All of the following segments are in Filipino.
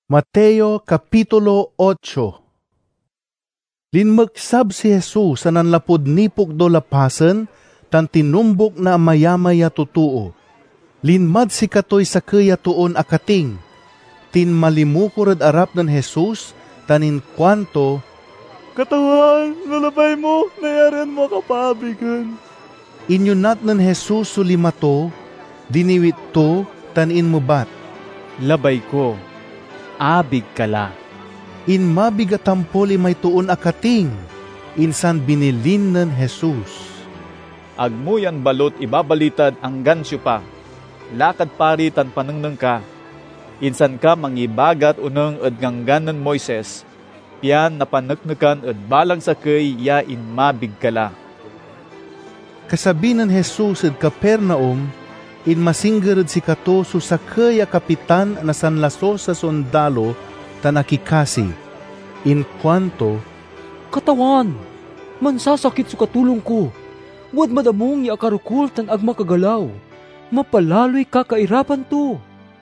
Mateo Kapitulo 8. Linmagsab si Jesus sa nanlapod nipok do lapasen, tan tinumbok na mayamaya tutuo. Linmad si katoy sa kaya tuon akating. Tin malimukurad arap ng Jesus, tanin kwanto, "Katawan, lalabay mo, nayaran mo kapabigan." Inyunat ng Jesus sulimato, diniwit to, tanin mubat. "Labay ko, abig kala." In mabigatampoli may tuon akating, insan binilin ng Jesus. "Agmuyan balot ibabalitad ang gansyo pa, lakad pari tan panengneng ka. Insan ka mangibagat uneng ed ngangganen Moises, pian napaneknekan ed balang sakay ya in mabig kala." Kasabi ng Jesus ed Capernaum, in masinggered si kato susakay a kapitan na sanlaso sa sondalo ta nakikasi. In kwanto, "Katawan, mansasakit su katulong ko. Wad madamong iakarukul tan agmakagalaw. Mapalaloy kakairapan to."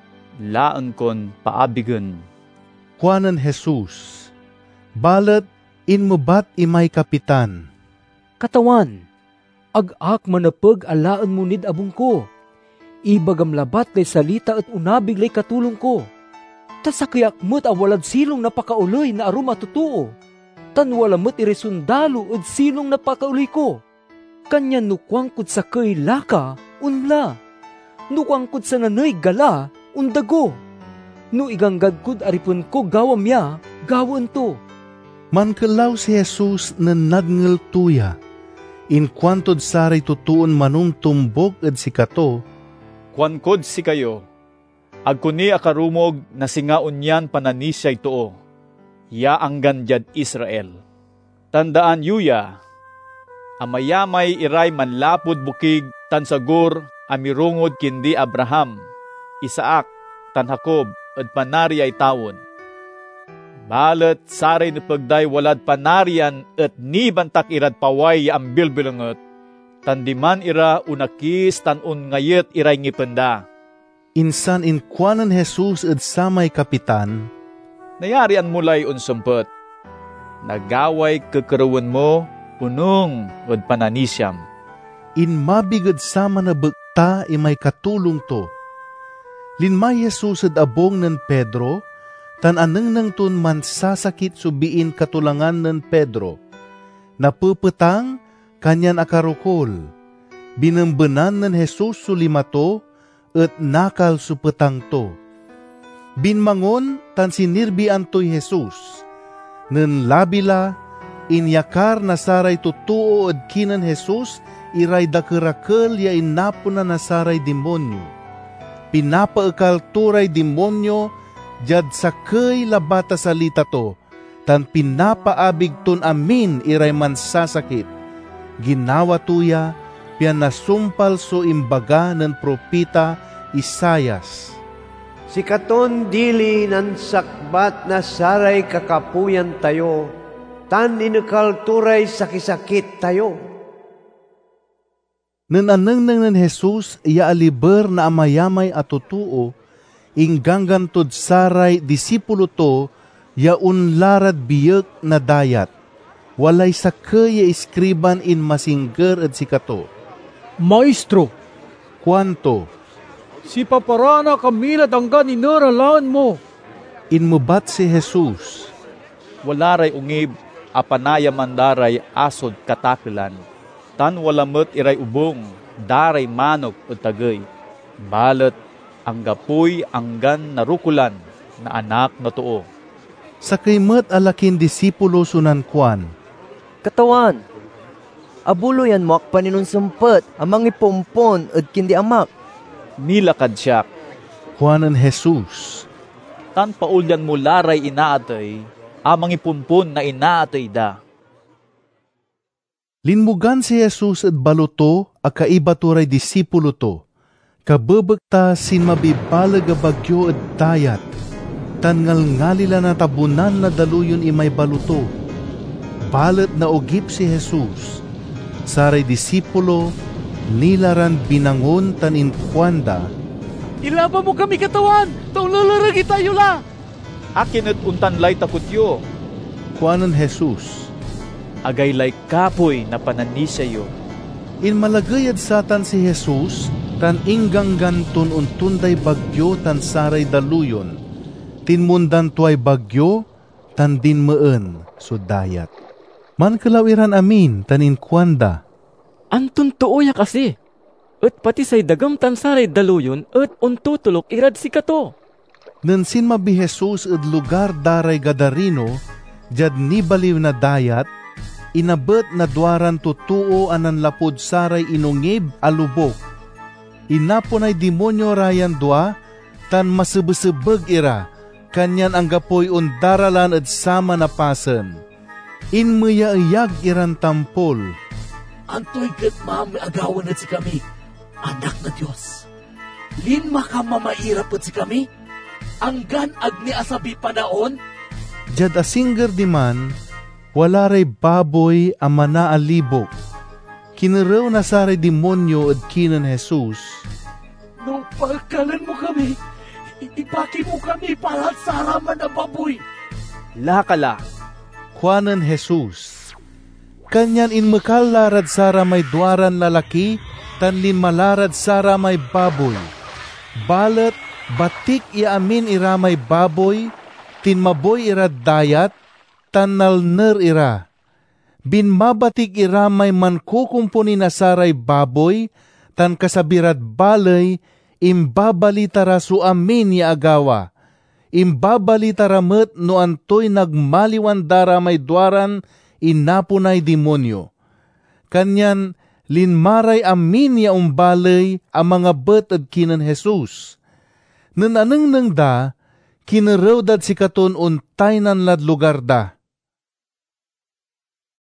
"Laan kon paabigen." kuanan Jesus. Balet inmubat imay kapitan. "Katawan, ag-ak manapeg alaan mo nid abong ko. Ibagam labat lay salita at unabig lay katulong ko. Tasakyak mo't awalad silong napakauloy na arum atutuo. Tan wala mo't iresundalo at silong napakauloy ko. Kanya nukwangkod sa kay laka, unla. Nukwangkod sa nanay gala, undago. No iganggagkod aripon ko gawam ya, gawon to." Mankelaw si Jesus na nadngel tuya. In kwantod saray tutuon manong tumbok ed si kato, "Kuankod si kayo, agkuni akarumog na singaon yan pananisyay too, ya anggan jad Israel. Tandaan yuya, amayamay iray manlapod bukig tan sagur amirungod kindi Abraham, Isaac, tan Jacob, ed panariay tawon. Balet saray ni pagday walad panarian et ni bantak irad paway ang bilbilangot, tandiman ira unakis tan ngayet iray ngipenda." insan in kuanan Jesus ed samay kapitan, "Nayarian mulay unsempet. Nagaway kekerawan mo, punong ed pananisyam." in mabiged sama na bekta imay katulong to. Linmay Jesus ed abong ng Pedro, tan anengneng tun mansasakit subiin katulangan ng Pedro. Napupetang kanyan akarukol. Binembenan ng Jesus sulimato, et nakal supetang to. Binmangon tan sinirbian to'y Jesus. Nen labila, inyakar na saray tutuo ed kinan Jesus, iray dakerakel ya inapo na nasaray demonyo. Pinapaekal turay demonyo, jad sakay labata salita to, tan pinapaabig ton amin iray mansasakit. Ginawa tuya, pian nasumpal so imbaga ng propita Isayas. "Sikaton dili nan sakbat na saray kakapuyan tayo, tan inekal turay sakisakit tayo." Nananengneng ng Jesus, ya aliber na amayamay at tutuo, inggangan tod saray disipulo to, ya unlarad biyek na dayat. Walay sakay ya iskriban in masingger at sikato. "Maestro, Kwanto, si paparana kamilad anggan inaralaan mo." inmubat si Jesus. "Walaray ungib, apanaya mandaray asod katakelan. Tan walamet iray ubong, daray manok o tagay. Balet, ang gapoy anggan narukulan na anak na too." Sakay met alakin disipulo sunan kwan. "Katawan, abuloyan mo ak paninun sempet amang ipompon ed kindi amak." Nilakad siya. Kuanan Jesus. "Tan paulyan mo laray inaatay, amang ipumpon na inaatay da." Linmugan si Jesus at baluto, a kaiba turay disipulo to. Kabebekta sin mabibalag a bagyo at dayat. Tan ngalngalila na tabunan na daluyon imay baluto. Balet na ogip si Jesus. Saray disipulo, nilaran binangon tan inkwanda, "Ilaba mo kami, katawan! Taulalaragi tayo la!" Akin at untanlay takutyo. Kuanan Jesus. Agaylay kapoy na pananisayo. In malagayad satan si Jesus, tan inggangan tun untunday bagyo tan saray daluyon. Tinmundan tuay bagyo, tan dinmeen so dayat. Man kalawiran amin, tan inkwanda. Antun tuoya kasi. At pati say dagam tan saray daluyon at untutulok irad si kato. Nansin mabi Jesus ed lugar daray Gadarino, jad nibaliw na dayat, inabot na duaran tutuo anan lapod saray inungib alubok. Inapon ay demonyo rayan dua, tan masebesebeg ira, kanyan ang gapoy undaralan ed sama na pasen. Inmayayag iran tampol. Antoy ket mami agawan at si kami, anak na Diyos. Lin makamamairap at si kami, anggan agni asabi panaon? Jad asingger di man, wala ray baboy ang manaalibok. Kinaraw na saray demonyo at kinan Jesus. Nung pagkalan mo kami, ipaki mo kami para sa haraman ng baboy. Lakala. Kuanan Jesus. Kanyan inmakal larad sara may duaran lalaki, tanlin malarad sara may baboy. Balat, batik iamin ira may baboy, tinmaboy ira dayat, tanalner ira. Binmabatik ira may mankukumpuni na saray baboy, tan kasabirad balay, imbabalitara su amin ya agawa. Imbabalitara met no antoy nagmaliwan dara may duaran, inapunay demonyo. Kanyan, linmaray amin ya umbalay ang mga bet at kinan Jesus. Nananang nang da, kinaraw dad si katon untay nan lad lugar da.